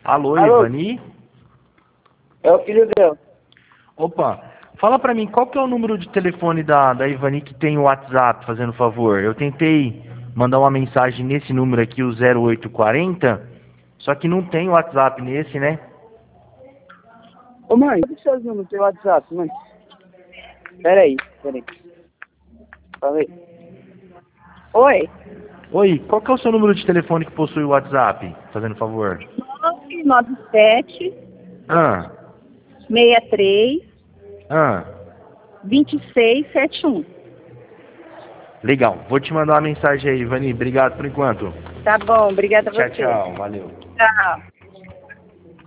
Alô, Alô? Ivani? É o filho dela. Opa, fala pra mim, qual que é o número de telefone da Ivani que tem o WhatsApp, fazendo favor? Eu tentei mandar uma mensagem nesse número aqui, o 0840, só que não tem WhatsApp nesse, né? Ô mãe, cadê seus números no teu WhatsApp, mãe? Peraí. Fala aí. Oi, Oi, qual que é o seu número de telefone que possui o WhatsApp, fazendo favor? 997 Ah, 63 ah, 2671. legal. Vou te mandar uma mensagem aí, Ivani. Obrigado por enquanto. Tá bom, obrigada a Tchau, você. tchau. Valeu. Tchau.